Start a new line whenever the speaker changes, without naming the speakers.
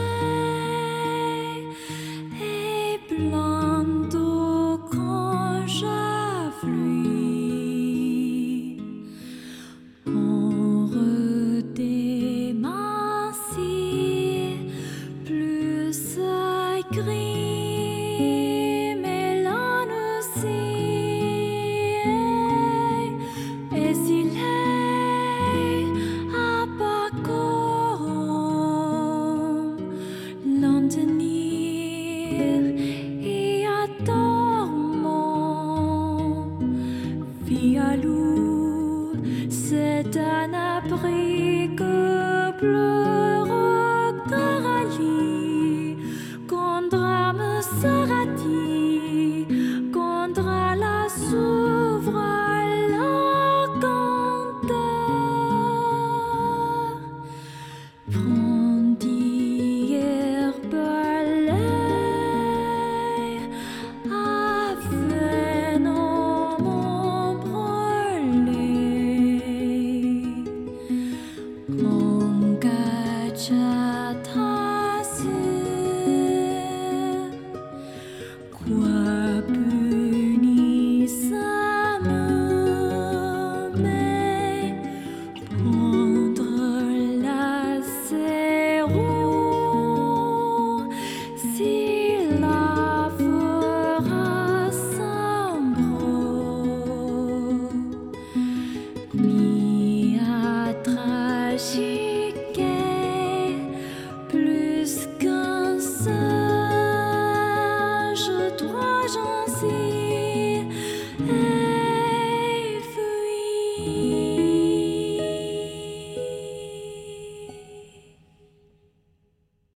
est plein d'eau quand j'affluis. On redémincie plus gris, mais l'on aussi. Et s'il est à Paco, l'en tenir et à dormant, Fialou, c'est un abri que pleure Coralie. Contre me sera-t-il, contre la s'ouvre la canteur. Prends d'hier balai, afin non m'en brûler. Mon gâchatasse, quoi punissant, mais prendre la zéro, s'il la fera sombre, mi à tragique, plus qu'un singe, toi j'en sais.